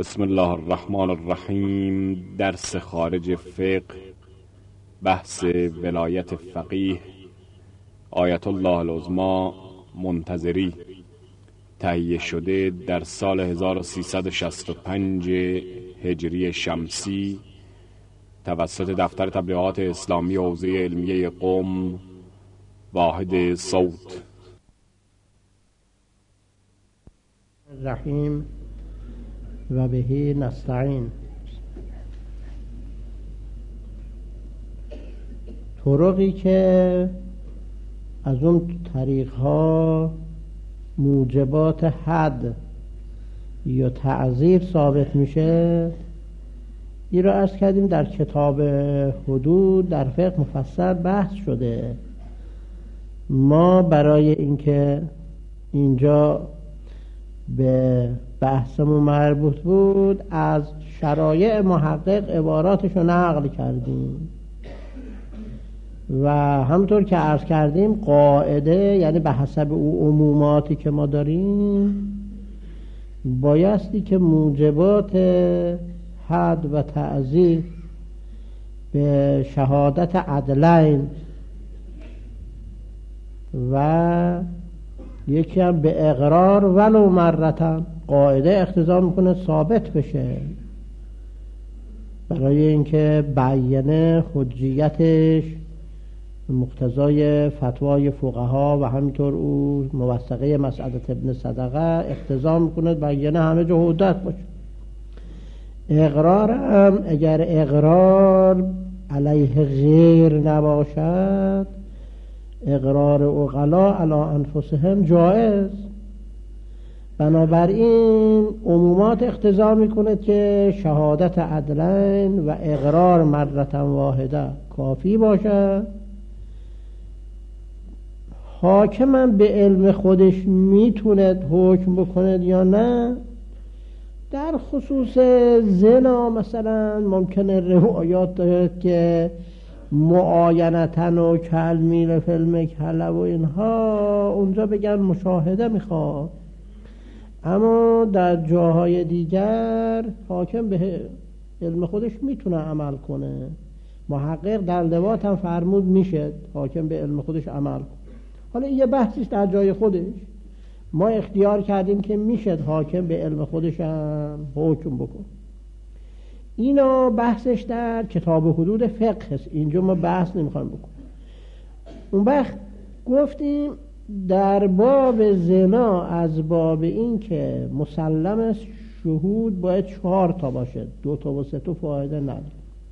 بسم الله الرحمن الرحیم. درس خارج فقه، بحث ولایت فقیه آیت الله العظمی منتظری، تهیه شده در سال 1365 هجری شمسی توسط دفتر تبلیغات اسلامی حوزه علمیه قم، واحد صوت. الرحیم و بهی نستعین. طرقی که از اون طریقها موجبات حد یا تعزیر ثابت میشه، این را عرض کردیم در کتاب حدود در فقه مفصل بحث شده. ما برای اینکه اینجا به بحثمون مربوط بود از شرایع محقق عباراتش رو نقل کردیم و همطور که عرض کردیم قاعده، یعنی به حسب او عموماتی که ما داریم، بایستی که موجبات حد و تعزیر به شهادت عدلین و یکی هم به اقرار ولو مرتن قاعده اقتضا میکنه ثابت بشه، برای اینکه بیانه حجیتش مقتضای فتوای فقها و همینطور او موثقه مسعدة ابن صدقه اقتضا میکنه بیانه همه جا حجت باشه. اقرار هم اگر اقرار علیه غیر نباشد، اقرار عقلا علی انفسهم جایز. بنابراین عمومات اقتضا میکنه که شهادت عدلین و اقرار مرتا واحده کافی باشه. حاکم به علم خودش میتونه حکم بکنه یا نه. در خصوص زنا مثلا ممکنه روایات دارد که معاینتن و کلمیل فیلم کله و اینها اونجا بگن مشاهده میخواد، اما در جاهای دیگر حاکم به علم خودش میتونه عمل کنه. محقق در لواط هم فرمود میشه حاکم به علم خودش عمل کنه. حالا این یه بحثیش در جای خودش. ما اختیار کردیم که میشه حاکم به علم خودش هم حکم بکن. اینا بحثش در کتاب حدود فقه است، اینجا ما بحث نمیخوایم بکنیم. اون وقت گفتیم در باب زنا از باب این که مسلم است شهود باید 4 تا باشه، 2 تا و 3 تا فایده نداره.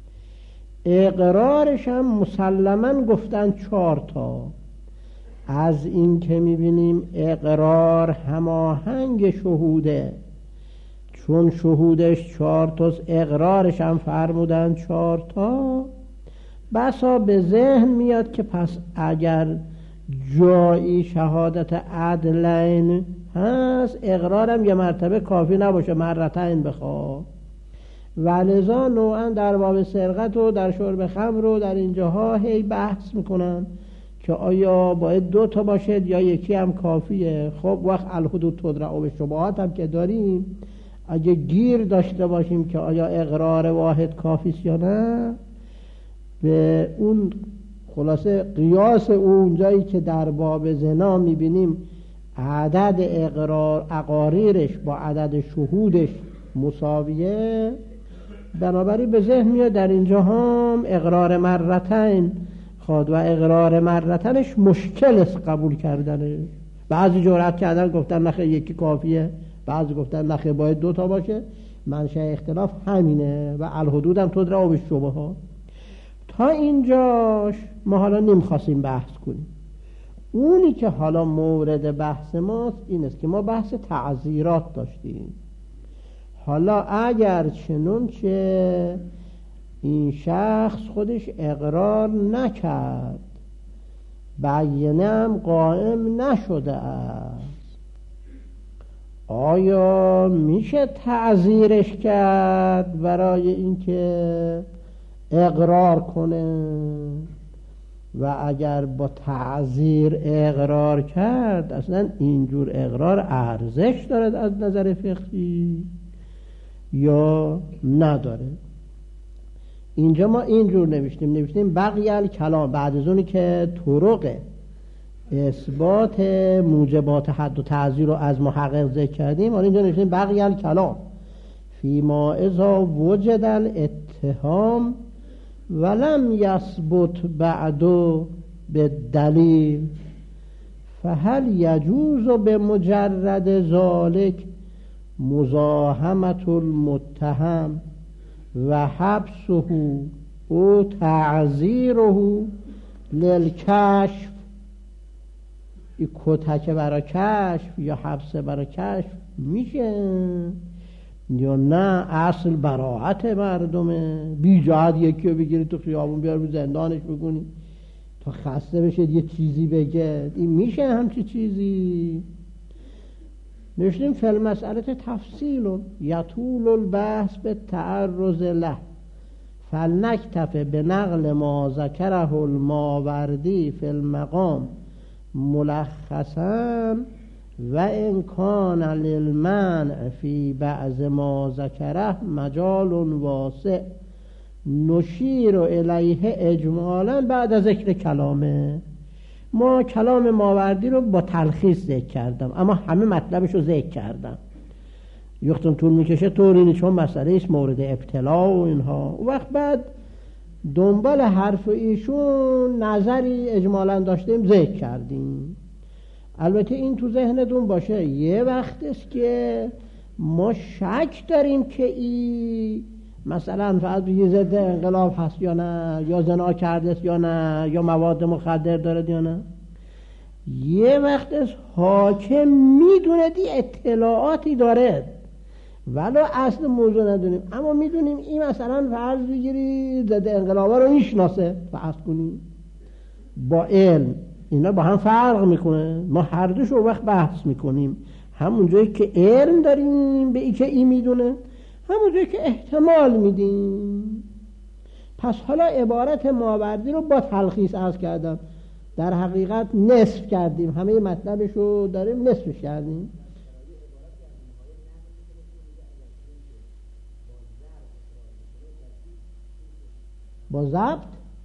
اقرارش هم مسلما گفتن 4 تا، از این که میبینیم اقرار هماهنگ شهوده، چون شهودش 4 تاست اقرارش هم فرمودن 4 تا. بسا به ذهن میاد که پس اگر جایی شهادت عدلین هست، اقرارم یه مرتبه کافی نباشه، مرتين بخواه. ولذا نوعا در باب سرقت و در شرب خمر و در اینجاها هی بحث میکنن که آیا باید 2 تا باشه یا یکی هم کافیه. خب وقت الحدود تدرع به شبهات هم که داریم، اگه گیر داشته باشیم که آیا اقرار واحد کافیست یا نه، به اون خلاصه قیاس اون جایی که در باب زنا میبینیم عدد اقرار اقاریرش با عدد شهودش مساویه، بنابراین به ذهن میاد در اینجا هم اقرار مرتين خود و اقرار مرتنش مشکل است قبول کردنش. بعضی جرأت کردن گفتن نخیر یکی کافیه، بعضی گفتن نخیر باید 2 تا باشه. منشأ اختلاف همینه و الحدود هم تدرع به شبهات. تا اینجاش ما حالا نمیخواستیم بحث کنیم. اونی که حالا مورد بحث ماست این است که ما بحث تعزیرات داشتیم. حالا اگر چنانچه این شخص خودش اقرار نکرد، بیانه هم قائم نشده است، آیا میشه تعزیرش کرد برای اینکه اقرار کنه؟ و اگر با تعزیر اقرار کرد، اصلا اینجور اقرار ارزش دارد از نظر فقهی؟ یا نداره. اینجا ما اینجور نوشتیم بقی الکلام، بعد از اونی که طرق اثبات موجبات حد و تعزیر رو از محقق ذکر کردیم، حالا اینجا نوشتیم بقی الکلام فیما اذا وجد الاتهام ولم یثبت بعد بالدلیل فهل یجوز بمجرد ذلك مزاحمة المتهم و حبسه او تعزیره للکشف، این کتک برای کشف یا حبس برای کشف میشه یا نه اصل براعت مردمه؟ بی جهت یکی رو بگیری تو خیابون بیار رو زندانش بگونی تا خسته بشه یه چیزی بگه؟ این میشه همچی چیزی؟ نوشتیم فی المسئله تفصیل یطول البحث به تعرض له فلنکتفی به نقل ما ذکره الماوردی فی المقام ملخصا و ان کان للمنع فی بعض ما ذکره مجال واسع نشیر الیه اجمالا بعد از ذکر کلامه. ما کلام ماوردی رو با تلخیص ذکر کردم اما همه مطلبش رو ذکر کردم، یختون طول میکشه طورینی چون مسئله ایست مورد ابتلا و اینها. و وقت بعد دنبال حرف ایشون نظری اجمالا داشتیم ذکر کردیم. البته این تو ذهنتون باشه یه وقت است که ما شک داریم که این مثلا فقط یه ضد انقلاب هست یا نه، یا زنا کرده است یا نه، یا مواد مخدر داره یا نه. یه وقت است حاکم میدونه دی اطلاعاتی داره ولو اصل موضوع ندونیم، اما میدونیم این مثلا فرض بگیری ضد انقلاب رو میشناسه فرض کنیم با علم، اینا با هم فرق میکنه. ما هر دوش رو وقت بحث میکنیم، همون جایی که علم داریم به ای که این میدونه، همون جایی که احتمال میدیم. پس حالا عبارت ماوردی رو با تلخیص عرض کردم، در حقیقت نصف کردیم، همه مطلبش رو داریم نصفش کردیم. با ضبط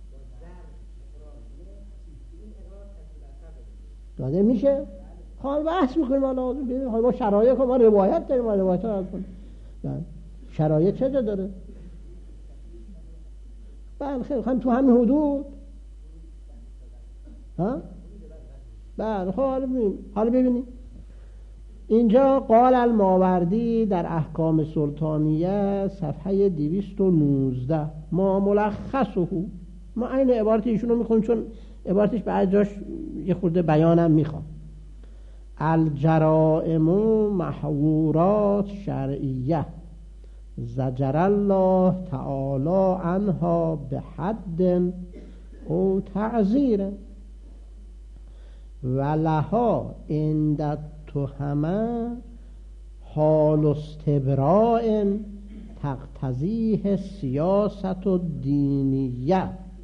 داده میشه. حال بحث میکنیم، حالا با شرایط ما روایت داریم، ما روایت ها کنیم شرایط چه داره. بله خیلی خواهیم تو همین حدود ها. بله حالا ببینیم اینجا قال الماوردی در احکام سلطانیه صفحه 219 ما ملخصه، ما این عبارت ایشون رو میخونیم چون عبارتش بعد جاش یه خورده بیانم میخوام. الجرائم محظورات شرعیه زجر الله تعالی عنها به حد او تعزیر و لها عند تهمه حال استبراء تقتضیه سیاست و دینیه.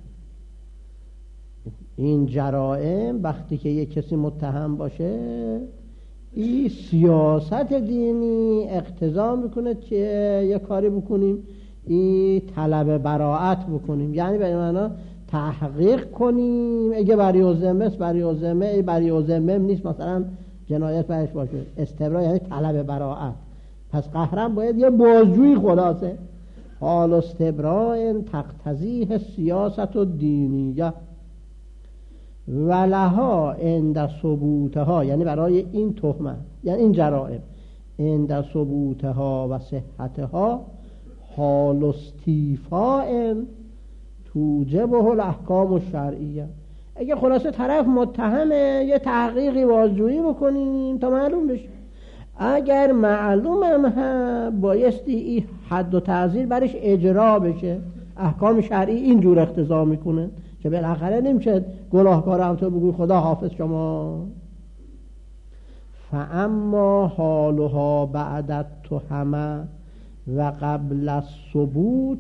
این جرائم وقتی که یک کسی متهم باشه این سیاست دینی اقتضا میکنه که یه کاری بکنیم، این طلب براعت بکنیم، یعنی به معنی تحقیق کنیم. اگه بری ذمه است بری ذمه، بری ذمه نیست مثلا جنایت برش باشه. استبرا یعنی طلب براعت، پس قهرم باید یه بازجویی خلاصه. حال استبراء تقتضیه سیاست و دینیه و لها عند ثبوتها، یعنی برای این تهمت یعنی این جرائم عند ثبوتها و صحتها حال استیفاء توجبه الاحکام الشرعیه. اگه خلاصه طرف متهمه یه تحقیقی بازجویی بکنیم تا معلوم بشه. اگر معلوم هم بایستی این حد و تعزیر برش اجرا بشه. احکام شرعی اینجور اقتضا میکنه که بالاخره نمیشه گناهکار هم تو بگوی خدا حافظ شما. فاما حالها بعد التهمه و قبل الثبوت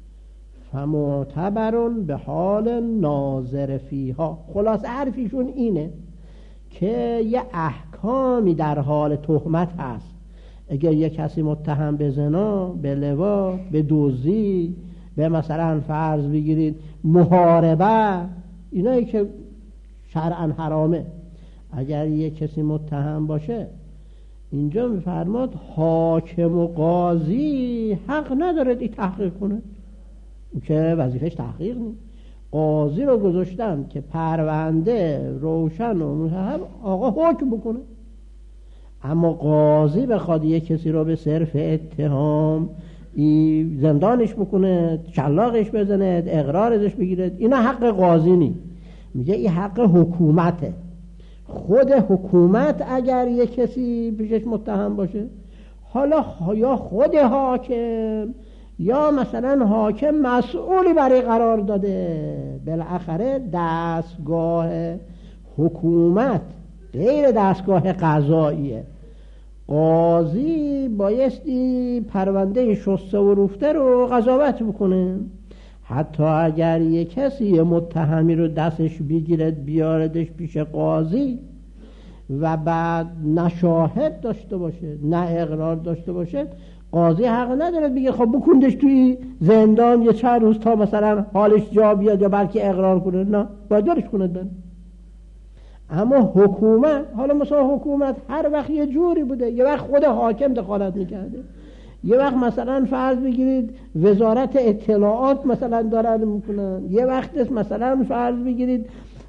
فمعتبر به حال ناظر فیها. خلاص حرفیشون اینه که یه احکامی در حال تهمت هست، اگر یک کسی متهم به زنا، به لواط، به دزدی، به مثلا فرض بگیرید محاربه، اینایی که شرعاً حرامه، اگر یک کسی متهم باشه، اینجا میفرماد حاکم و قاضی حق نداره این تحقیق کنه، او که وظیفش تحقیق نیست. قاضی رو گذاشتن که پرونده روشن و متهم آقا حکم بکنه، اما قاضی بخواد یک کسی رو به صرف اتهام زندانش بکنه، شلاقش بزنه، اقرارش بگیره، اینا حق قاضی نیست. میگه این حق حکومته. خود حکومت اگر یک کسی پیشش متهم باشه، حالا یا خود حاکم یا مثلا حاکم مسئولی برای قرار داده، بالاخره دستگاه حکومت غیر دستگاه قضاییه. قاضی بایستی پرونده شسته و روفته رو قضاوت بکنه. حتی اگر یک کسی متهمی رو دستش بگیرد بیاردش پیش قاضی و بعد نه شاهد داشته باشه نه اقرار داشته باشه، قاضی حق نداره بگه خب بکندش توی زندان یه چند روز تا مثلا حالش جا بیاد یا بلکه اقرار کنه، نه، باید دارش کنه داره. اما حکومت، حالا مثلا حکومت هر وقت یه جوری بوده، یه وقت خود حاکم دخالت میکرده، یه وقت مثلا فرض بگیرید وزارت اطلاعات مثلا دارن میکنن، یه وقت مثلا فرض بگیرید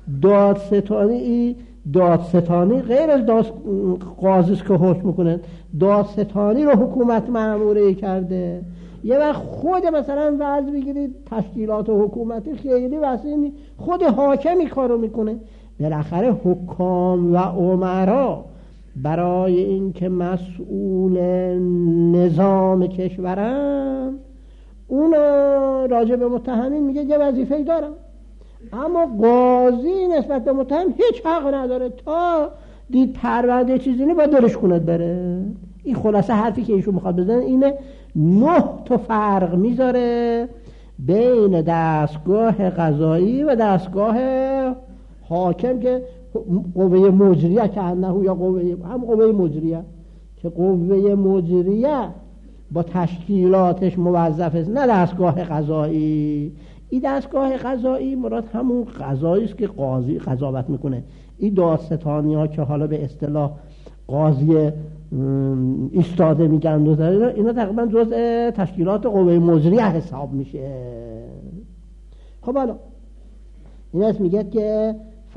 دادستانی غیر از قاضی که حکم میکنن، دادستانی رو حکومت مأموره کرده، یه وقت خود مثلا فرض بگیرید تشکیلات حکومتی خیلی وسیع خود حاکمی کارو میکنه. بالاخره حکام و امرا برای این که مسئول نظام کشورن، اونا راجع به متهمین میگه یه وظیفه‌ای دارن، اما قاضی نسبت به متهم هیچ حق نداره، تا دید پرونده چیزی نی باید دلش کند بره. این خلاصه حرفی که ایشون میخواد بزنه اینه. 9 تا فرق میذاره بین دستگاه قضایی و دستگاه حاکم که قوه مجریه که انه یا قوه مجریه که قوه مجریه با تشکیلاتش موظف است، نه دستگاه قضایی. این دستگاه قضایی مراد همون قضایی است که قاضی قضاوت میکنه. این دادستانی ها که حالا به اصطلاح قاضی ایستاده میگن اینا تقریبا جزء تشکیلات قوه مجریه حساب میشه. خب حالا این است میگه که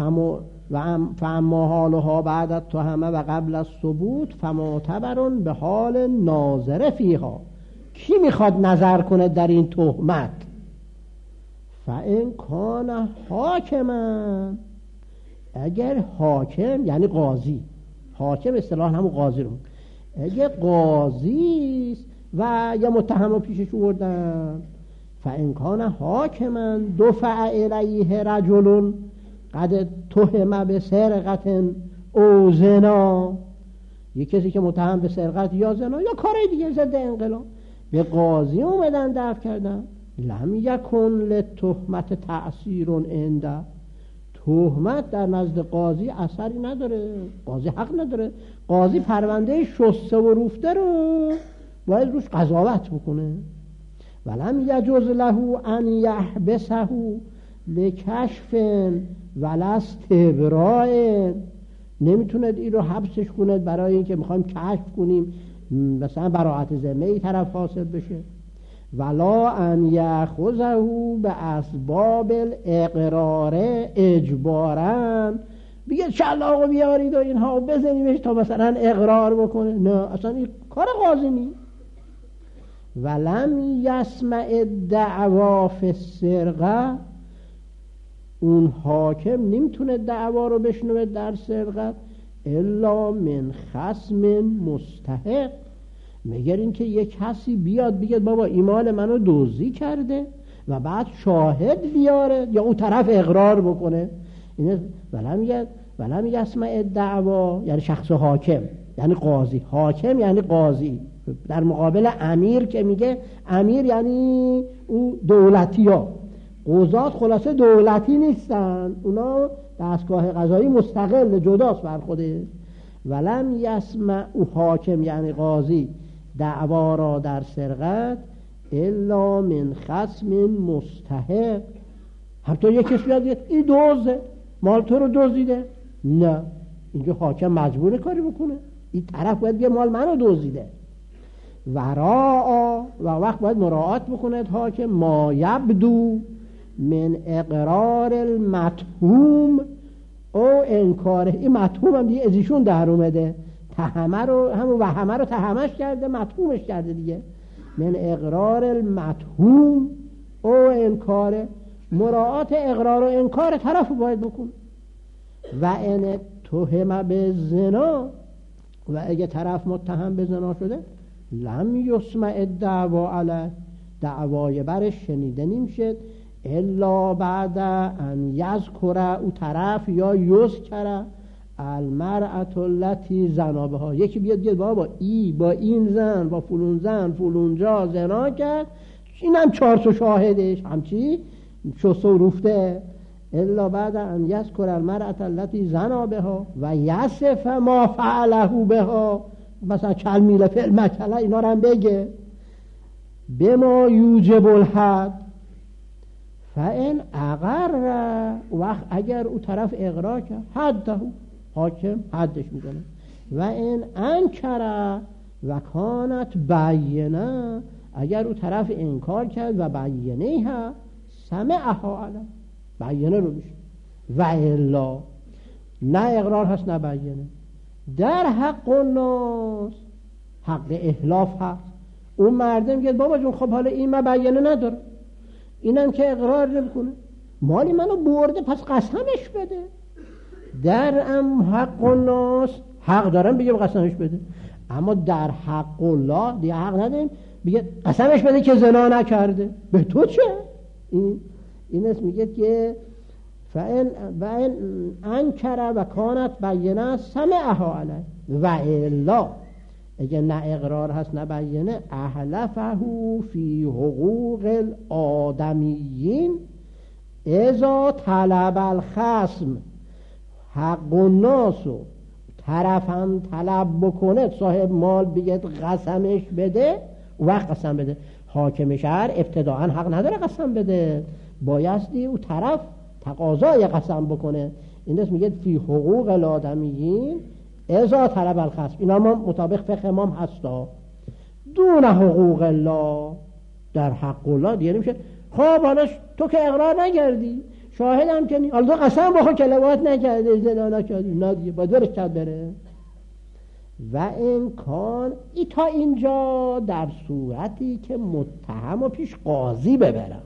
فاما حالها بعد التهمه و قبل الثبوت فمعتبرون به حال ناظر فیها. کی میخواد نظر کنه در این تهمت؟ فان کان حاکما، اگر حاکم یعنی قاضی، حاکم اصطلاح همون قاضی رو، اگر قاضی است و یا متهم رو پیشش آوردن، فان کان حاکما دفع الیه رجل قد تهم به سرقت او زنا، یک کسی که متهم به سرقت یا زنا یا کار دیگه ضد انقلاب به قاضی اومدن دفع کردن، لم یکن للتهمت تأثیر عنده، تهمت در نزد قاضی اثری نداره، قاضی حق نداره. قاضی پرونده شسته و روفته رو باید روش قضاوت بکنه. ولم یجوز له ان یحبسه لکشف ولا استبراء، نمیتونه این رو حبسش کنه برای اینکه میخوایم کشف کنیم مثلا براءت ذمه طرف حاصل بشه. ولا ان یاخذه به اسباب الاقرار اجبارا، بگه شلاقو بیارید و اینها بزنیمش تا مثلا اقرار بکنه، نه اصلا این کار قاضی نیست. ولم یسمع الدعوا فی السرقه، اون حاکم نمیتونه دعوا رو بشنوه در سرقت الا من خصم مستحق، مگر اینکه یک کسی بیاد بگه بابا این مال منو دزدی کرده و بعد شاهد بیاره یا اون طرف اقرار بکنه. اینه ولم یسمع الدعوا یعنی شخص حاکم یعنی قاضی، حاکم یعنی قاضی، در مقابل امیر که میگه امیر یعنی او دولتی ها، قضات خلاصه دولتی نیستن، اونا دستگاه قضایی مستقل جداست بر خوده. ولم یسمع او حاکم یعنی قاضی دعوا را در سرقت الا من خصم مستحق. همطور یک کسی بیاد بگه این دزده، مال تو رو دزدیده، نه، اینجا حاکم مجبور کاری بکنه، این طرف باید بگه مال منو دزدیده. وراء و وقت باید مراعات بکنه حاکم ما یبدو من اقرار المتهوم او انکاره. این متهوم هم دیگه از ایشون در اومده، تهمه رو همون وهمه رو تهمش کرده، متهومش کرده دیگه. من اقرار المتهوم او انکاره، مراعات اقرار و انکار طرف باید بکن. و ان تهم به زنا، و اگه طرف متهم به زنا شده لم یسمع الدعوا علیه، دعوای برش شنیده نمیشد الا بعد ان یذکر او طرف یا یذکر المرأة التي زنا بها. یکی بیاد بگه بابا با این زن با فلون زن فلونجا زنا کرد، اینم 400 شاهدش همچی شست و روفته. الا بعد ان یذکر المرأة التي زنا بها و یصف ما فعله بها، مثلا کلمیله فعل مکله اینا رو هم بگه. بما یوجب الحد فان اقر، وقت اگر او طرف اقرار کرد حده، حاکم حدش میکنه. و این انکر و کانت بینه، اگر او طرف انکار کرد و بینه ها سمعها علی، بینه رو میشه. و الا نه اقرار هست نه بینه. در حق الناس حق احلاف هست، اون مردم میگه بابا جون خب حالا این من بینه نداره، اینم که اقرار نمیکنه، مالی منو برده پس قسمش بده. در حق الناس حق دارم بگم قسمش بده، اما در حق الله دیگه حق نداریم بگه قسمش بده که زنا نکرده. به تو چه؟ این اسم میگه که فان انکر و کانت بینه سمعها علی و الا، اگه نه اقرار هست نه بینه احلفه فی حقوق الآدمیین اذا طلب الخصم، حق الناسو طرف هم طلب بکنه صاحب مال بگه قسمش بده، وقت قسم بده. حاکم شهر ابتداعا حق نداره قسم بده، بایستی او طرف تقاضای قسم بکنه. این دست میگه فی حقوق الآدمیین اذا طلب الخصم، اینا ما مطابق فقه امام هستا. دون حقوق الله، در حق الله دیگه نمیشه. خب حالا تو که اقرار نکردی، شاهدم که حالا تو قسم بخور که لواط نکردی زنا نکردی، نه دیگه باید برش کرد بره. و امکان ای تا اینجا در صورتی که متهم و پیش قاضی ببرم.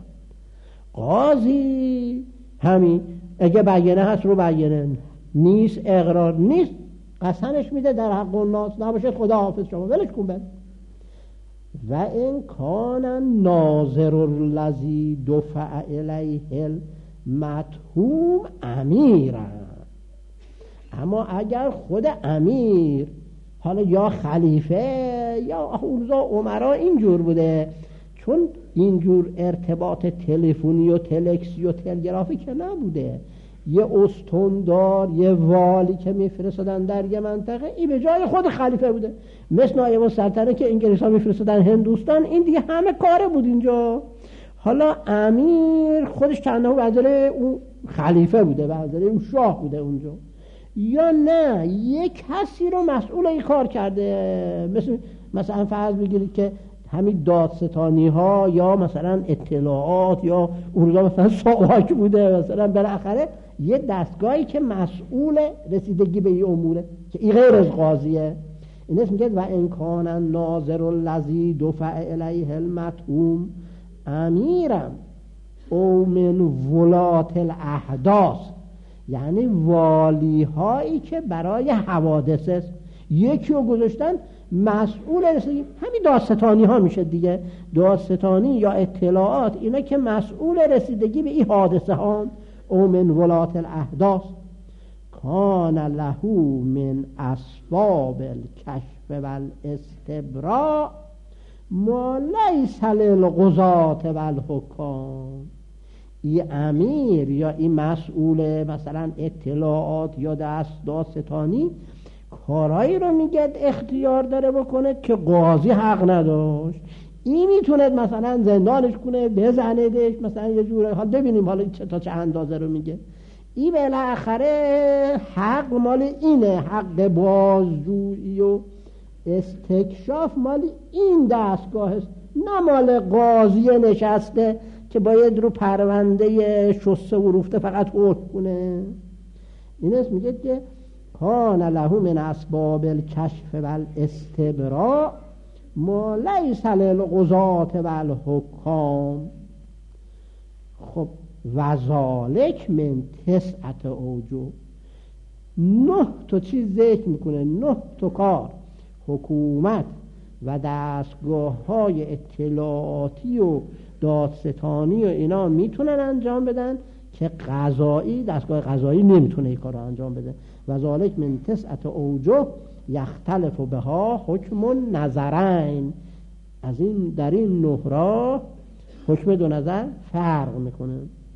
قاضی همین اگه بینه هست رو بینه، نیست اقرار نیست قسمش میده در حق الناس، نباشه خدا حافظ شما ولش کن بده. و این کان ناظر الذی دفع الیه المتهوم امیرا، اما اگر خود امیر، حالا یا خلیفه یا اونجا عمرا اینجور بوده، چون اینجور ارتباط تلفنی و تلکسی و تلگرافی که نبوده، یه استاندار یه والی که میفرستادن در یه منطقه، این به جای خود خلیفه بوده، مثل نایب السلطنه که انگلیس ها میفرستادن هندوستان، این دیگه همه کاره بود اینجا. حالا امیر خودش تنها وزیر اون خلیفه بوده، وزیر اون شاه بوده اونجا، یا نه یک کسی رو مسئول این کار کرده. مثلا فرض بگیرید که همین دادستانی ها یا مثلا اطلاعات یا اون روزا مثلا ساواک بوده، مثلا بالاخره یه دستگاهی که مسئول رسیدگی به این اموره که این غیر از قاضیه. این اسم میگه و انکان ناظر الذی دفع الیه المتهوم امیرم او من ولات الاحداث، یعنی والی هایی که برای حوادث است یکی رو گذاشتن مسئول رسیدگی، همین دادستانی ها میشه دیگه، دادستانی یا اطلاعات، اینا که مسئول رسیدگی به این حادثه ها. او من ولات الاحداث کان له من اسباب الکشف والاستبراء ما لیس للقضاة والحکام. این امیر یا این مسئول مثلا اطلاعات یا دادستانی کارایی رو میگه اختیار داره بکنه که قاضی حق نداشت. این میتونه مثلا زندانش کنه، بزندش مثلا یه جوره. حالا ببینیم حالا تا چه اندازه رو میگه. این بالاخره حق مال اینه، حق بازجویی و استکشاف مال این دستگاه است، نه مال قاضی نشسته که باید رو پرونده شسته و روفته فقط حکم کنه. این است میگه که کان له من اسباب الکشف و الاستبراء ما لیس للقضاة و الحکام. خب وذالک من 9 اوجه، 9 تا چیز ذکر میکنه، 9 تا کار حکومت و دستگاه های اطلاعاتی و دادستانی و اینا میتونن انجام بدن که قضایی، دستگاه قضایی نمیتونه این کار رو انجام بده. وذالک من 9 اوجه یختلف بها حکم نظرین. از این در این 9 راه حکم دو نظر فرق میکنه.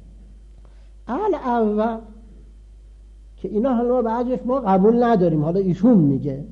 اول که اینا حالا بعضیش ما قبول نداریم، حالا ایشون میگه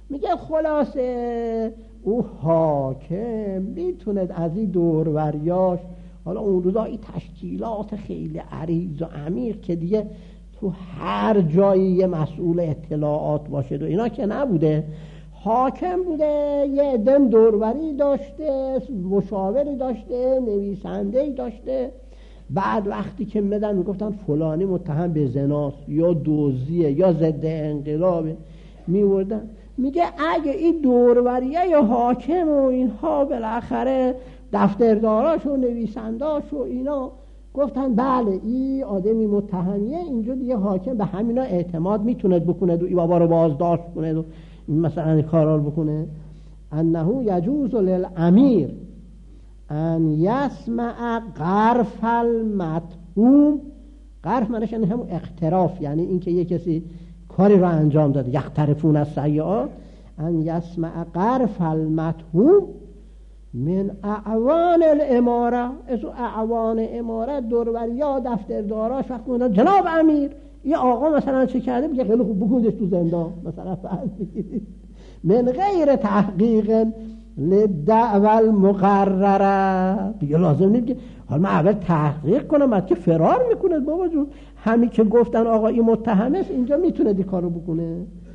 خلاصه او حاکم میتونه از این دوروریاش، حالا اون روزا این تشکیلات خیلی عریض و عمیق که دیگه تو هر جایی یه مسئول اطلاعات باشه و اینا که نبوده، حاکم بوده، یه عده دوروری داشته، مشاوری داشته، نویسنده‌ای داشته. بعد وقتی که میدن میگفتن فلانی متهم به زناست یا دزدیه یا ضد انقلابه، میوردن میگه اگه این دوروریه یا حاکم و اینها بالاخره دفترداراش و نویسنداش و اینا گفتن بله این آدمی متهمیه، اینجا دیگه حاکم به همینا اعتماد میتونه بکنه و این بابا رو بازداشت کنه و مثلا این کارا رو بکنه. انه یجوز للامیر ان یسمع غرف المتهوم. غرف معنیش یعنی همون اقتراف، یعنی این که یه کسی کاری رو انجام داده، یقترفون از سیئات. ان یسمع غرف المتهوم من اعوان الاماره. از اعوان اماره دوروریا دفترداراش وقت میگن جناب امیر یه آقا مثلا چه کرده، میگه خیلی خوب بکنیدش تو زندان مثلا. من غیر تحقیق للدعوى المقرره. دیگه لازم نیست که حالا من اول تحقیق کنم بعد که فرار میکنه. بابا جون همین که گفتن آقا این متهم است اینجا میتونه دی کارو بکنه.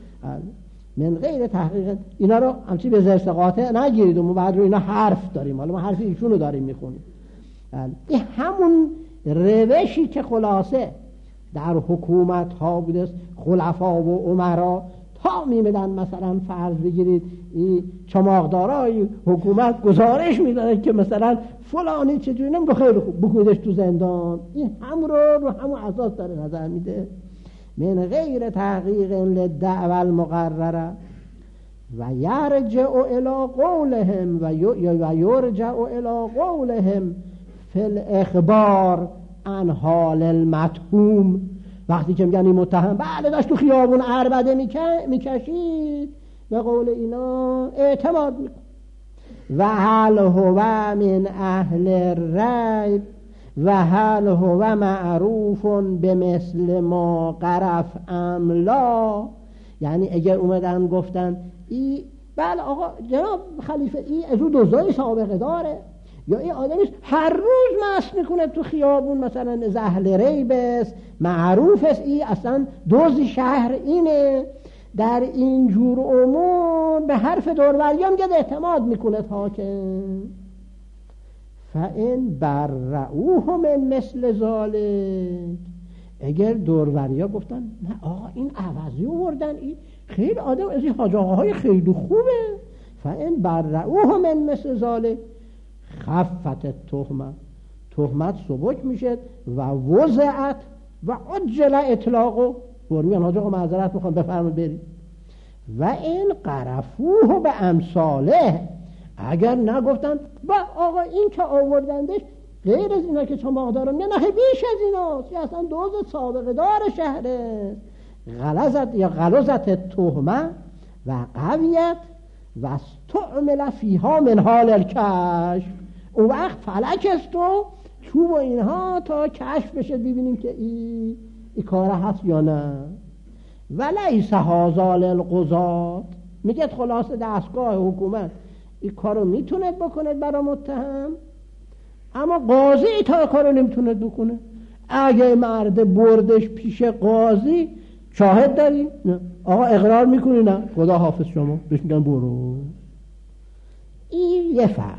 من غیر تحقیق، اینا رو همچی به زرس قاطع نگیرید و ما بعد رو اینا حرف داریم، حالا ما حرف ایشون رو داریم میخونیم. این همون روشی که خلاصه در حکومت ها بوده، خلفا و امرا تا میمدن مثلا فرض بگیرید این چماقدارای حکومت گزارش میدن که مثلا فلانی چجوری نمیگه خیلی خوب بکنیدش تو زندان. این هم رو همون اساس داره نظر میده. من غیر تحقیق للدعوى المقرره و یرجع الی قولهم و یرجع الی قولهم فی الاخبار عن حال المتهوم. وقتی که میگن این متهم بله داشت تو خیابون عربده میکشید، به قول اینا اعتماد میکن. و هل هو من اهل الریب و هل هو معروف بمثل ما قرف ام لا. یعنی اگر اومدن گفتن ای بله آقا جناب خلیفه ای از او دوزای سابقه داره، یا این آدمیست هر روز مست میکنه تو خیابون مثلا از اهل ریب است، معروف است ای اصلا دوز شهر اینه، در این جور امور به حرف دوروریان گد اعتماد میکنه حاکم. فان برعوه من مثل ذالک. اگر دوروریا گفتن نه آقا این عوضی آوردن، این خیلی آدم از این حاج آقاهای خیلی خوبه، فان برعوه من مثل ذالک خفت تهمت سبک میشه و وضعت و عجل اطلاقو. برمیان حاج آقا معذرت میخوام بفرمایید برید. و این قرفوه به امثاله. اگر نگفتن با آقا این که آوردندش غیر از اینا که چماقدارم نه بیش از ایناست، یا اصلا دوز سابقه دار شهره. غلظت تهمه و قویت و استعمل فیها من حال الکشف. اون وقت فلک است و چوب و اینها تا کشف بشه ببینیم که این کار هست یا نه. ولیس هذا للقضاة. میگه خلاصه دستگاه حکومت این کارو میتونه بکنه برای متهم، اما قاضی تا کارو نمیتونه بکنه. اگه مرد بردش پیش قاضی، شاهد داری؟ نه. آقا اقرار میکنی؟ نه. خدا حافظ شما، بهش میگن برو. این یه فرق.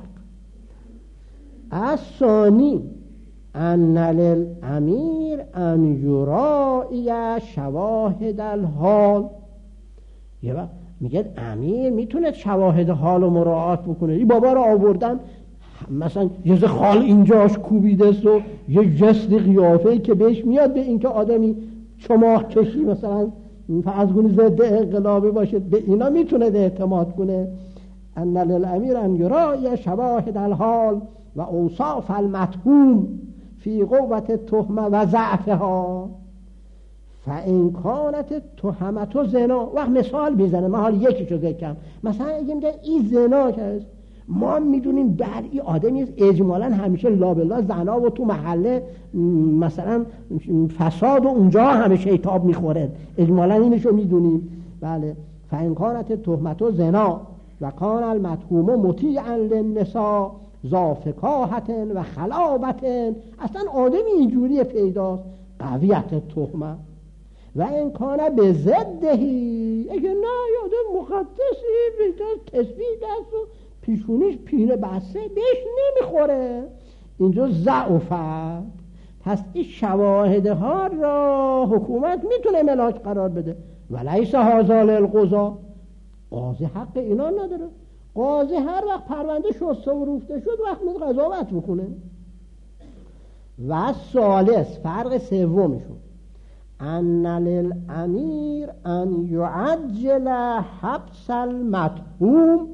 الثانی ان للامیر ان یرائی شواهد الحال. یه وقت میگه امیر میتونه شواهد حال رو مراعات بکنه. این بابا رو آوردن مثلا یه خال اینجاش کوبیده است و یه جست قیافه‌ای که بهش میاد به اینکه آدمی چماق کشی مثلا از گونه ضد انقلابی باشه، به اینا میتونه اعتماد کنه. ان للامیر ان یرائی شواهد الحال و اوصاف المتهوم فی قوت التهمه و ضعفها فان کانت تهمت زنا. وقت مثال میزنه، من حال یکیشو ذکر کردم. مثلا اگه میگه این زنا کرد، ما میدونیم بر این آدمی اجمالا همیشه لابلا زنا و تو محله مثلا فساد و اونجا همه شیطاب میخوره، اجمالا اینشو میدونیم. بله. فان کانت تهمت زنا و کان المتهوم مطیعا للنساء ذا فکاهت و خلابت. اصلا آدمی اینجوری پیداست، قویت تهمه. و این کانه به ضدهی، اگه نه یادم مقدسی بیدست تسبیح دست و پیشونیش پینه بسته بهش نمیخوره، اینجا ضعفت. پس این شواهدها را حکومت میتونه ملاک قرار بده. ولیس هذا للقضاة. قاضی حق اینا نداره. قاضی هر وقت پرونده شسته و روفته شد وقت میاد قضاوت بکنه. و ثالث، فرق سومشون، ان للامیر ان یعجل حبس المتهوم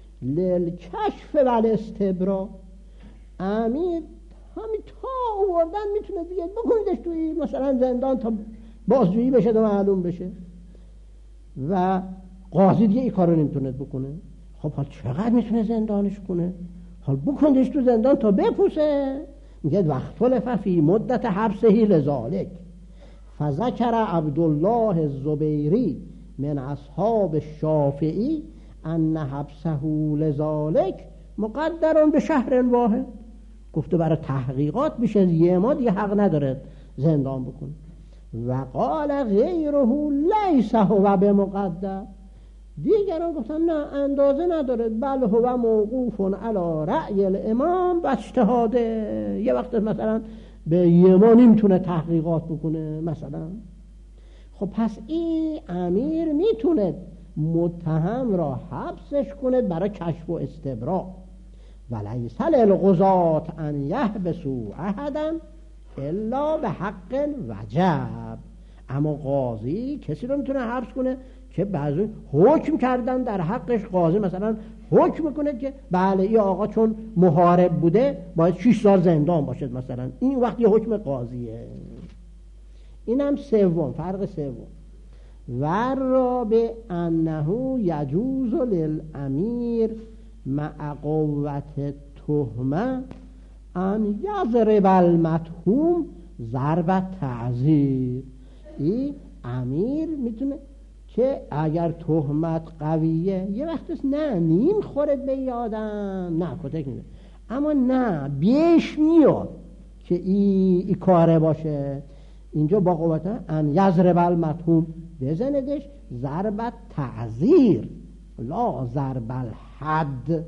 للکشف و الاستبراء. امیر همین تا آوردن میتونه دیگه بکنیدش توی مثلا زندان تا بازجویی بشه تا معلوم بشه، و قاضی دیگه این کارو نمیتونه بکنه. خب حال چقدر میتونه زندانش کنه؟ حال بکنیدش تو زندان تا بپوسه. میگه وقت لفه فی مدت حبسهی لذالک فذکر عبدالله الزبیری من اصحاب الشافعی ان حبسه لذالک مقدرون به شهر واحد. گفته برای تحقیقات میشه یه ما دیگه حق نداره زندان بکنه. و قال غیره لیس هو بمقدر. دیگران گفتن نه اندازه نداره، بل هو موقوف علی رأی الامام و اجتهاده. یه وقت مثلا به یه ما نمیتونه تحقیقات بکنه مثلا. خب پس این امیر میتونه متهم را حبسش کنه برای کشف و استبراء. ولیس للقضاة ان یحبسوا احدا الا به حق وجب. اما قاضی کسی رو میتونه حبس کنه که بعضی حکم کردن در حقش. قاضی مثلا حکم میکنه که بله این آقا چون محارب بوده باید 6 سال زندان باشد مثلا. این وقتی حکم قاضیه. اینم سوم، فرق سوم. و رابع انه یجوز للامیر مع قوت تهمه ان یضرب المتهوم ضرب تعزیر. این امیر میتونه که اگر تهمت قویه یه وقتش نه نیم خورد به یادم نه کتک میده، اما نه بیش میاد که ای کاره باشه. اینجا با قوت ان یضرب المتهوم بزندش ضرب تعزیر لا ضرب الحد.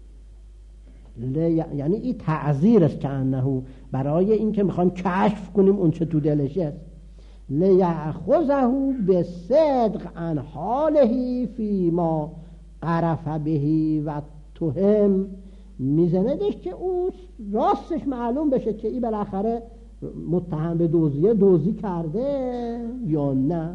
یعنی این تعزیر است که انه برای این که میخوایم کشف کنیم اون چه تو دلش است. لیأخذه بصدق عن حاله فیما عرف بهی و تهم. میزندش که اون راستش معلوم بشه که این بالاخره متهم به دزدی کرده یا نه.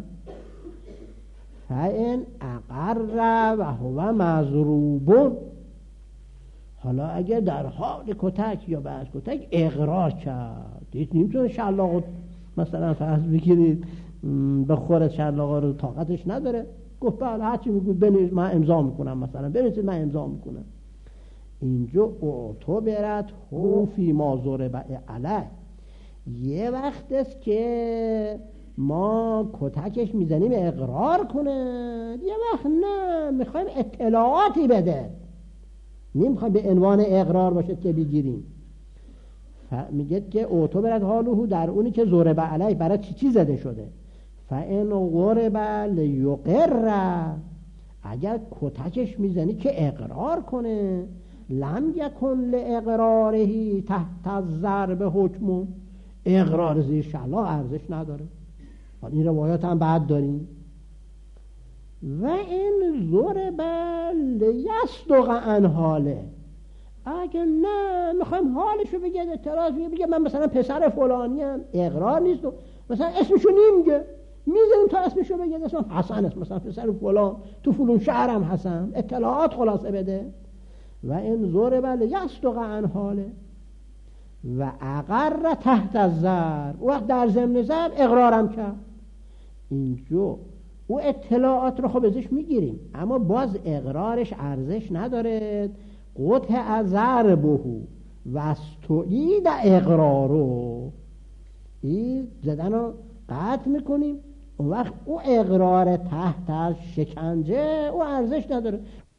فإن اقر و هو مضروب. حالا اگه در حال کتک یا بعد کتک اقرار کرد، دید نمیتونه شلاق مثلا فرض بگیرید به خورد شلاقا رو طاقتش نداره، گفت بله هرچی میگوید بنویس من امضا میکنم، مثلا بنویسید من امضا میکنم. اینجا اعتبرت هو فی ما ضرب علیه. یه وقت است که ما کتکش میزنیم اقرار کنه، یه وقت نه میخوایم اطلاعاتی بده، نمیخوایم به عنوان اقرار باشه که بگیریم. میگه که اوتو برد حالوهو، در اونی که ضرب علیه برای چی زده شده. فان غرب لیقر، اگر کتکش میزنی که اقرار کنه، لم یکن لاقراره تحت الضرب حکم، اقرار زیر شلاق ارزش نداره. این روایات هم بعد داریم. و این ضرب لیصدق عن حاله، اگه نه میخوایم حالشو بگه، اعتراض بگه من مثلا پسر فلانی هم، اقرار نیست و مثلا اسمشو نمیگه، میذاریم تا اسمشو بگه، اسمم حسن است، مثلا پسر فلان تو فلان شهرم حسن، اطلاعات خلاصه بده. و این ضرب لیصدق عن حاله و اقر تحت الضرب، وقت در ضمن ضرب اقرارم کرد، اینجا او اطلاعات رو خب ازش میگیریم، اما باز اقرارش ارزش نداره. قطع ضربه و استعید اقرارو، این زدن رو قطع میکنیم، اون وقت او اقرار تحت از شکنجه او ارزش نداره.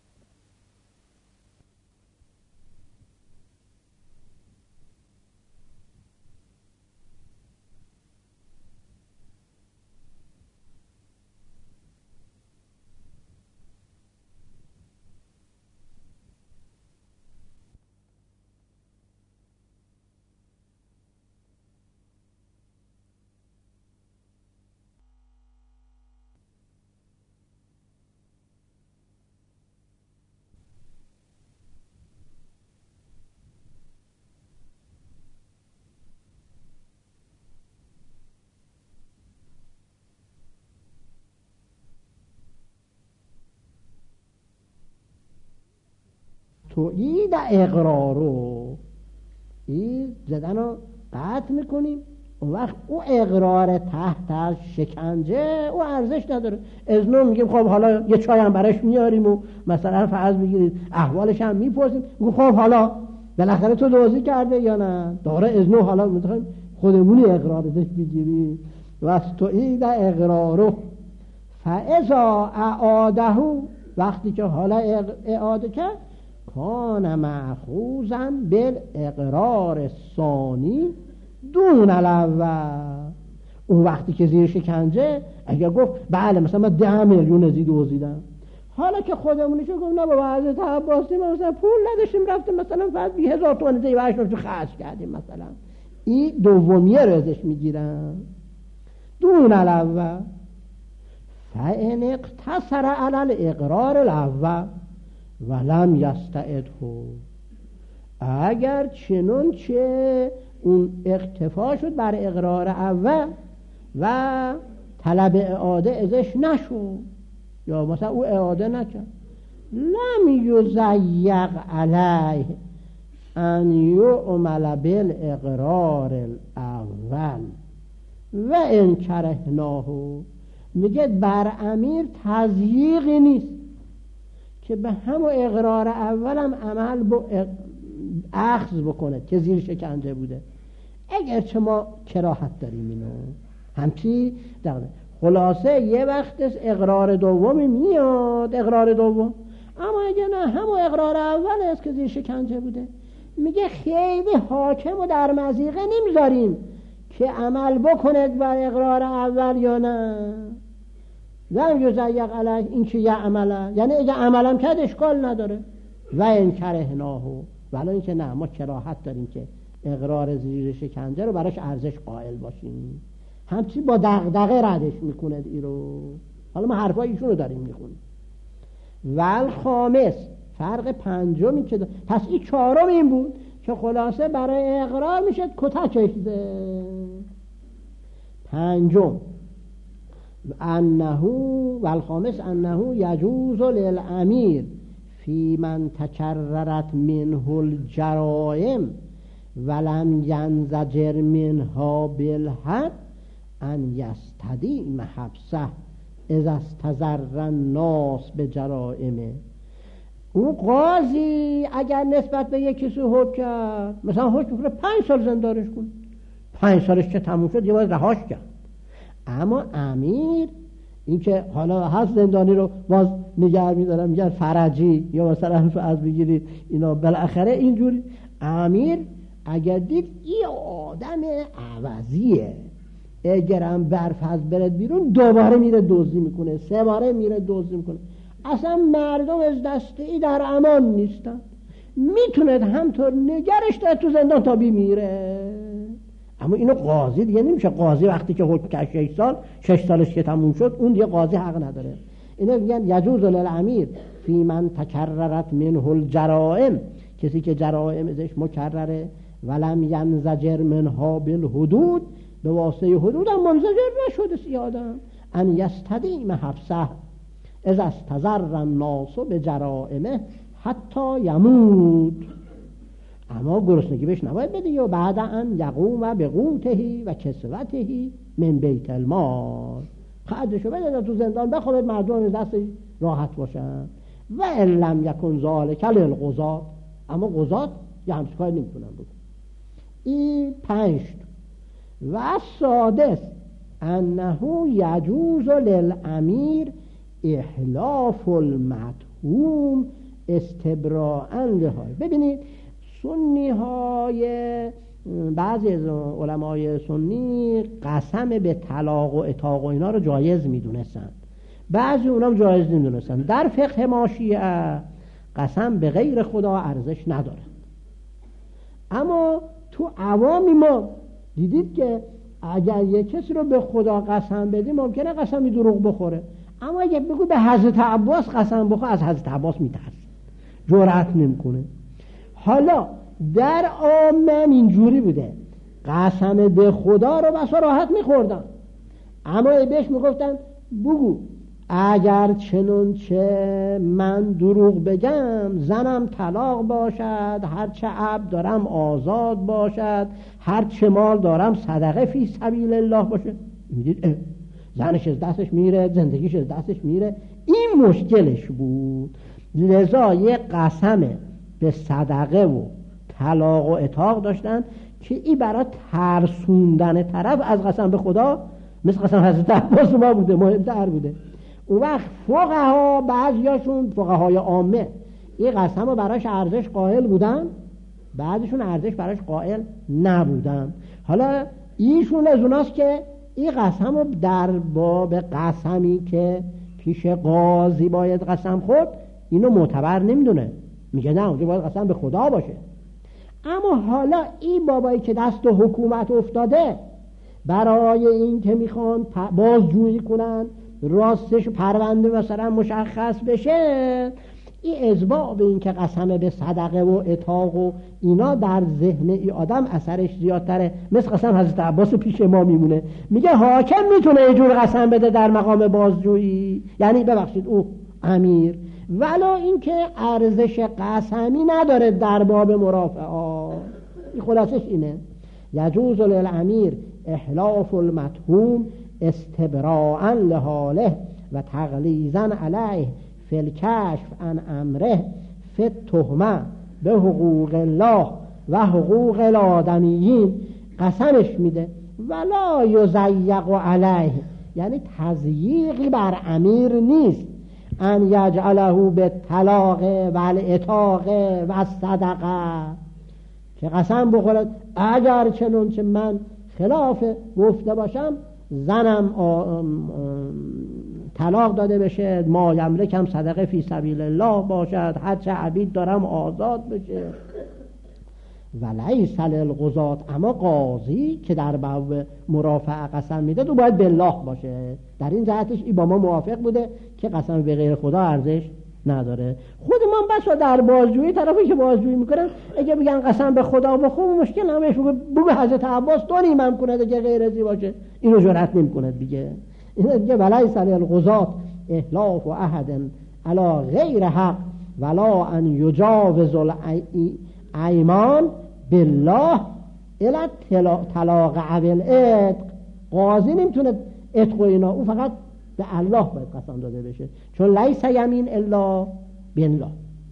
تویید اقرارو، این زدن رو قطع میکنیم، اون وقت او اقرار تحت از شکنجه او ارزش نداره. اذنو میگیم خب حالا یه چای هم براش میاریم و مثلا فرض بگیرید احوالش هم میپرسیم، میگم خب حالا بالاخره تو دوزی کرده یا نه، داره اذنو حالا میخوایم خودمونی اقرار ازش بگیریم. و تویید اقرارو فاذا اعاده، وقتی که حالا اعاده کرد، کان مأخوذا بالاقرار ثانی دون الاول، اون وقتی که زیر شکنجه اگر گفت بله مثلا من 10 میلیون از این دزدیدم، حالا که خودمونیشو گفت نه بابا حضرت عباسی ما مثلا پول نداشتیم رفتیم مثلا فقط 1000 تومان زیر وحش رو خرج کردیم، مثلا این دومیه رو ازش میگیرن دون الاول. فان اقتصر علی الاقرار الاول ولم یستعده، اگر چنون چه اون اکتفا شد بر اقرار اول و طلب اعاده ازش نشد، یا مثلا او اعاده نکرد، لم یضیق علیه ان یعمل بالاقرار الاول و ان کرهناه، میگه بر امیر تضییقی نیست که به همون اقرار اولم عمل اخذ بکنه که زیر شکنجه بوده، اگر چه ما کراهت داریم اینو همچی دقیقه. خلاصه یه وقت اقرار دومی میاد، اقرار دوم، اما اگه نه همون اقرار اول است که زیر شکنجه بوده، میگه خیلی حاکم و در مضیقه نمیذاریم که عمل بکنه بر اقرار اول یا نه. لم یضیق علیه، این که یه عمله، یعنی اگه عملم کرد اشکال نداره. و این کرهناهو، ولی این که نه ما کراهت داریم که اقرار زیر شکنجه رو براش ارزش قائل باشیم، همچی با دغدغه ردش میکنه ای رو. حالا ما حرفای ایشون رو داریم میخونیم. والخامس، فرق پنجمی که پس این چهارم این بود که خلاصه برای اقرار میشه کتکش ده. پنجم انه والخامس انه یجوز للامیر فی من تکررت منه الجرائم ولم ینزجر منها بالحد ان یستدیم حبسه اذا استضر الناس به جرائمه. اون قاضی اگر نسبت به یک کسی حکم کرد، مثلا حکم کنه 5 سال زندانش کن، 5 سالش که تموم شد یه باید رهاش کرد، اما امیر این که حالا هست زندانی رو باز نگه می‌دارن میگن فرجی یا مثلا از بگیرید اینا، بالاخره اینجوری امیر اگر دید این آدم عوضیه، اگرم برف از برد بیرون دوباره میره دزدی میکنه، 3 باره میره دزدی میکنه، اصلا مردم از دست ای در امان نیستن، میتونه همطور نگرش داره تو زندان تا میره. اما اینو قاضی دیگه نمیشه، قاضی وقتی که حکم کرد 6 سالش که تموم شد اون دیگه قاضی حق نداره. اینو میگن یجوز للامیر فی من تکررت منه الجرائم، کسی که جرائم ازش مکرره، ولم ینزجر منها بالحدود، به واسطه حدود هم منزجر نشده سی آدم، ان یستدیم حبسه از استظر الناس به جرائمه حتی یموت. اما گرسنگی بهش نباید بده، و بعد ان یقوم به قوتهی و کسوتهی من بیت المال، خرجشو بده تو زندان بخورد مردم دستش راحت باشن. و ان لم یکن ذلک للقضاة، اما قضات یه همچین کاری نمیتونن بکنن. این 5. و سادس انه یجوز للامیر احلاف المتهوم استبراء لهای. ببینید سنی های بعضی از علمای سنی قسم به طلاق و عتاق و اینا رو جایز میدونستن، بعضی اونا هم جایز نمیدونستن. در فقه ما شیعه قسم به غیر خدا ارزش نداره، اما تو عوامی ما دیدید که اگر یک کسی رو به خدا قسم بدی ممکنه قسمی دروغ بخوره، اما اگه بگو به حضرت عباس قسم بخور، از حضرت عباس میترسه، جرأت نمیکنه. حالا در عامه اینجوری بوده، قسم به خدا رو بسا راحت میخوردن، اما بهش میگفتن بگو اگر چنانچه من دروغ بگم زنم طلاق باشد، هرچه عبد دارم آزاد باشد، هرچه مال دارم صدقه فی سبیل الله باشه. میدید زنش از دستش میره، زندگیش از دستش میره. این مشکلش بود، لذا یه قسم به صدقه و طلاق و عتاق داشتن که این برای ترسوندن طرف از قسم به خدا مثل قسم حضرت عباس ما بوده، مهمتر بوده. اون وقت فقها بعضیاشون فقهای عامه این قسم رو براش ارزش قائل بودن، بعضیشون ارزش براش قائل نبودن. حالا ایشون از اوناست که این قسم رو در باب قسمی که پیش قاضی باید قسم خورد اینو معتبر نمیدونه، میگه نه اونجا باید قسم به خدا باشه. اما حالا این بابایی که دست حکومت افتاده برای این که میخوان بازجویی کنن راستش پرونده مثلا مشخص بشه، این ازباع به این که قسم به صدقه و عتاق و اینا در ذهن ای آدم اثرش زیادتره. مثل قسم حضرت عباس پیش ما میمونه، میگه حاکم میتونه اینجور قسم بده در مقام بازجویی، یعنی ببخشید او امیر، ولا این که ارزش قسمی نداره در باب مرافعات. این خلاصش اینه، یجوز للامیر احلاف المتهوم استبراء لحاله و تغلیظا علیه فی الکشف عن امره فی التهمه به حقوق الله و حقوق الآدمیین. قسمش میده ولا یضیق علیه، یعنی تضییقی بر امیر نیست، ان یجعله به طلاق و العتاق و صدقه، که قسم بخورد اگر چنانچه من خلاف گفته باشم زنم طلاق داده بشه، ما یملکم صدقه فی سبیل الله باشد، هرچه عبید دارم آزاد بشه. ولیس للقضاة، اما قاضی که در باب مرافعه قسم میده تو باید بالله باشه. در این جهتش این با ما موافق بوده که قسم به غیر خدا ارزش نداره. خود ما بسا در بازجویی طرفی که بازجویی میکنن اگه بگن قسم به خدا بخون مشکل همش بگو حضرت عباس تو نیمم کنه که غیر ازی باشه، اینو جرأت نمیکنه دیگه. این دیگه ولیس للقضاة احلاف احد علی غیر حق ولا ان یجاوز الایمان بالله الا طلاق عقل عتق. قاضی نمیتونه عتق و اینا، او فقط به الله باید قسم داده بشه، چون لیس یمین الا بالله.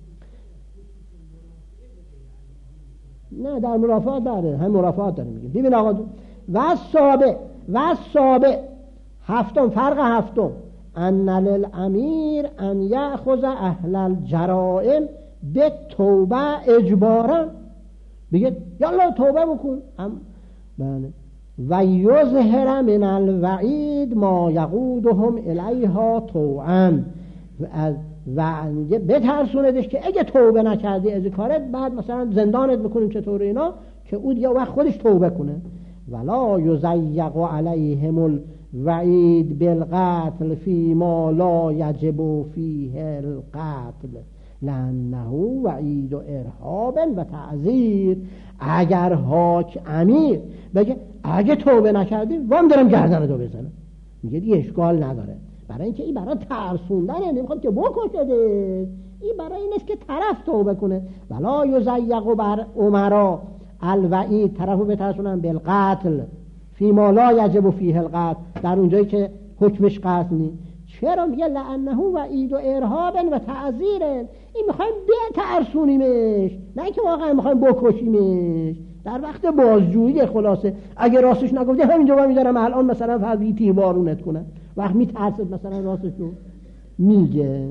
نه در مرافعات داره، هم مرافعات داره میگه. ببین آقا و صابع هفتم، فرق هفتم، ان للامیر ان یأخذ اهل الجرائم به توبه اجبارا، بگه یالا توبه بکن. بله. و یظهر من الوعید ما یقودهم الیها طوعا، و بترسوندش که اگه توبه نکردی از کارت بعد مثلا زندانت میکنیم چطور اینا، که او دیگه وقت خودش توبه کنه. ولا یضیق علیهم الوعید بالقتل فیما لا یجب فیه القتل لانه وعید ارهاب و تعذیر. اگر امیر بگه اگه توبه نکردی وام دارم گردن دو بزنم، میگه دیگه اشکال نداره، برای اینکه این برای ترسوندنه، نمیخواد که بکشده، این برای این است که طرف توبه کنه. ولا یضیق بر امرا الوعید، طرفو بترسونن بالقتل فیما لا یجب فیه القتل، در اونجایی که حکمش قتل نیست. چرا؟ میگه لانه وعید و ارهاب و تعذیر، این میخوایم بترسونیمش، نه اینکه واقعا میخوایم بکشیمش. در وقت بازجویی خلاصه اگه راستش نگفتی همینجا با میذارم الان مثلا فرضی تیربارونت کنن، وقت میترسد مثلا راستش رو میگه.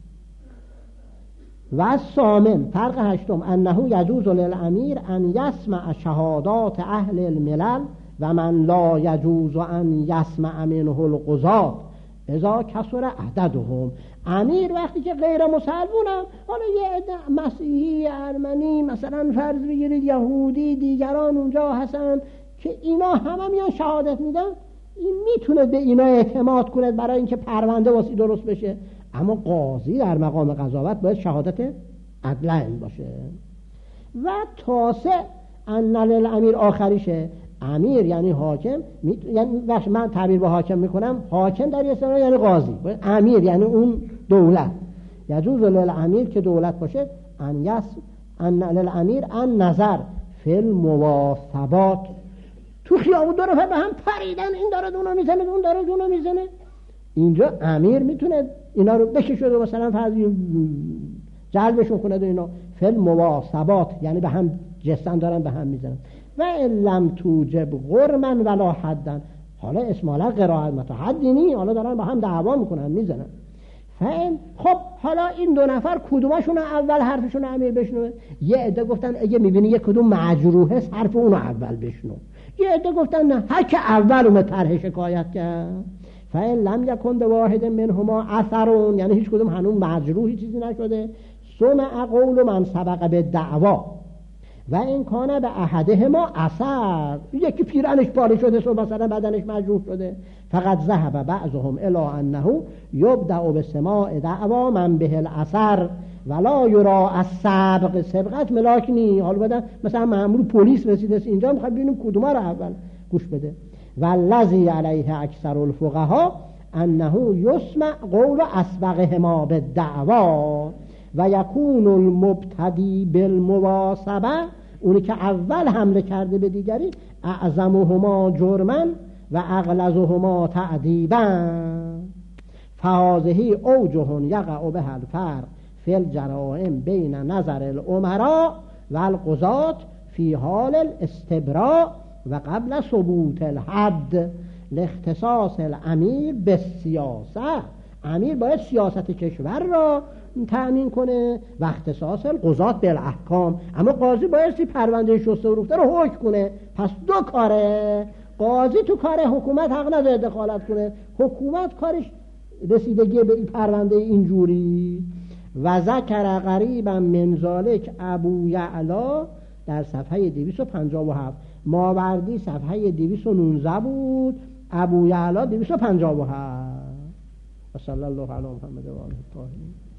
و ثامن، فرق هشتم، انه یجوز للامیر ان یسمع شهادات اهل الملل و من لا یجوز ان یسمع منه القضاة اذا کثر عددهم. امیر وقتی که غیر مسلمونم، حالا یه عده مسیحی، ارمنی، مثلا فرض بگیرید یهودی، دیگران اونجا هستن که اینا همه میان شهادت میدن، این میتونه به اینا اعتماد کنه برای اینکه پرونده واسه درست بشه. اما قاضی در مقام قضاوت باید شهادت عدلین باشه. و تاسع ان للامیر، آخریشه، امیر یعنی حاکم، یعنی من تعبیر با حاکم میکنم، حاکم در اصطلاح یعنی قاضی، امیر یعنی اون دولت. یجوز للامیر که دولت باشه ان للامیر ان نظر فی المواثبات. تو خیابون دو نفر به هم پریدن، این داره اونو میزنه، اون داره اونو میزنه، اینجا امیر میتونه اینا رو بکشه و مثلا فرضی جلبشون کنه و اینا. فی المواثبات یعنی به هم جستن دارن به هم میزنن. و لم توجب غرما ولا حدا، حالا اسمالا قرائت متا حدی نی، حالا دارن با هم دعوا میکنن میزنن. خب حالا این دو نفر کدومشون اول حرفشون امیر بشنوه؟ یه عده گفتن اگه میبینی یک کدوم مجروحه حرف اونو اول بشنو، یه عده گفتن نه، هر که اول اون طرح شکایت کرد. فإن لم یکن به واحد منهما اثرون، یعنی هیچ کدوم هنوز مجروحی چیزی نشده، سمع قول من سبق به دعوا و این کانه به احدهما اثر، یکی پیرنش پاره شده سو مثلا بدنش مجروح شده، فقط ذهب بعضهم الی انه یبدأ بسماع دعوا من به الاثر ولا یرا السبق. سبقت ملاک نی، حالا بدن مثلا مأمور پلیس رسیده اینجا میخواد ببینیم کدوم رو اول گوش بده. والذی علیه اکثر الفقها انه یسمع قول اسبقهما بالدعوا و یکون المبتدی بالمواثبه، اونی که اول حمله کرده به دیگری، اعظمهما جرما و اغلظهما تعذیبا. فهذه اوجه یقع بها الفرق فی الجرائم بین نظر الامراء و القضاة فی حال الاستبراء و قبل ثبوت الحد لاختصاص الامیر بالسیاسه. امیر باید سیاست کشور را تأمین کنه و اختصاص القضاة بالاحکام، اما قاضی باید پرونده شسته و روفته رو حکم کنه. پس دو کاره، قاضی تو کار حکومت حق نداره دخالت کنه، حکومت کارش رسیدگی به این پرونده اینجوری. و ذکر قریبا من ذالک ابو یعلا در صفحه 257، ماوردی صفحه 219 بود، ابو یعلا 257. و صلی الله علی محمد و آله الطاهرین.